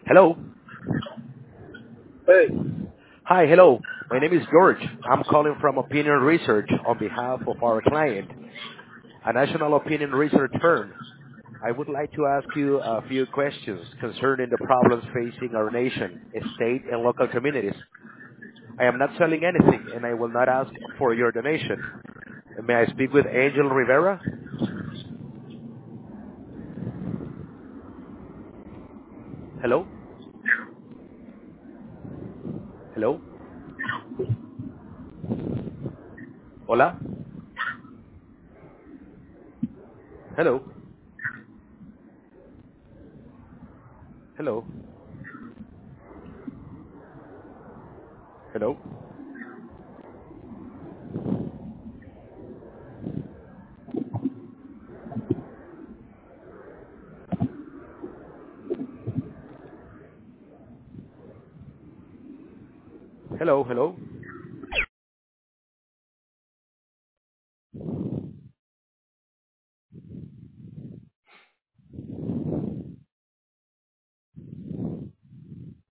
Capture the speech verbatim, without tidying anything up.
Hello. Hey, Hi, hello. My name is George. I'm calling from Opinion Research on behalf of our client, a national opinion research firm. I would like to ask you a few questions concerning the problems facing our nation, state, and local communities. I am not selling anything, and I will not ask for your donation. May I speak with Angel Rivera? Hello? Hello? Hola? Hello? Hello? Hello? Hello? Hello?